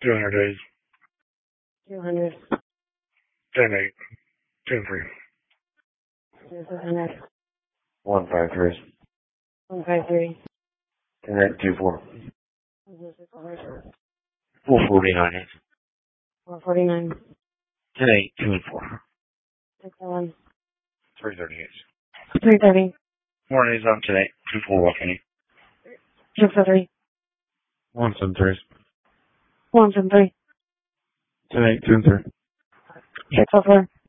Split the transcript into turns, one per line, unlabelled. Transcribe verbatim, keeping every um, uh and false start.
two hundred days.
two hundred.
ten eight. two three.
two hundred.
one five three.
one five three.
ten eight two four.
four
forty-nine.
four forty-nine.
ten eight two four.
six oh one.
three thirty-eight.
three thirty.
Morning is on today. two four one.
six oh three.
one seven three.
one seven three.
ten eight two three.
six oh four.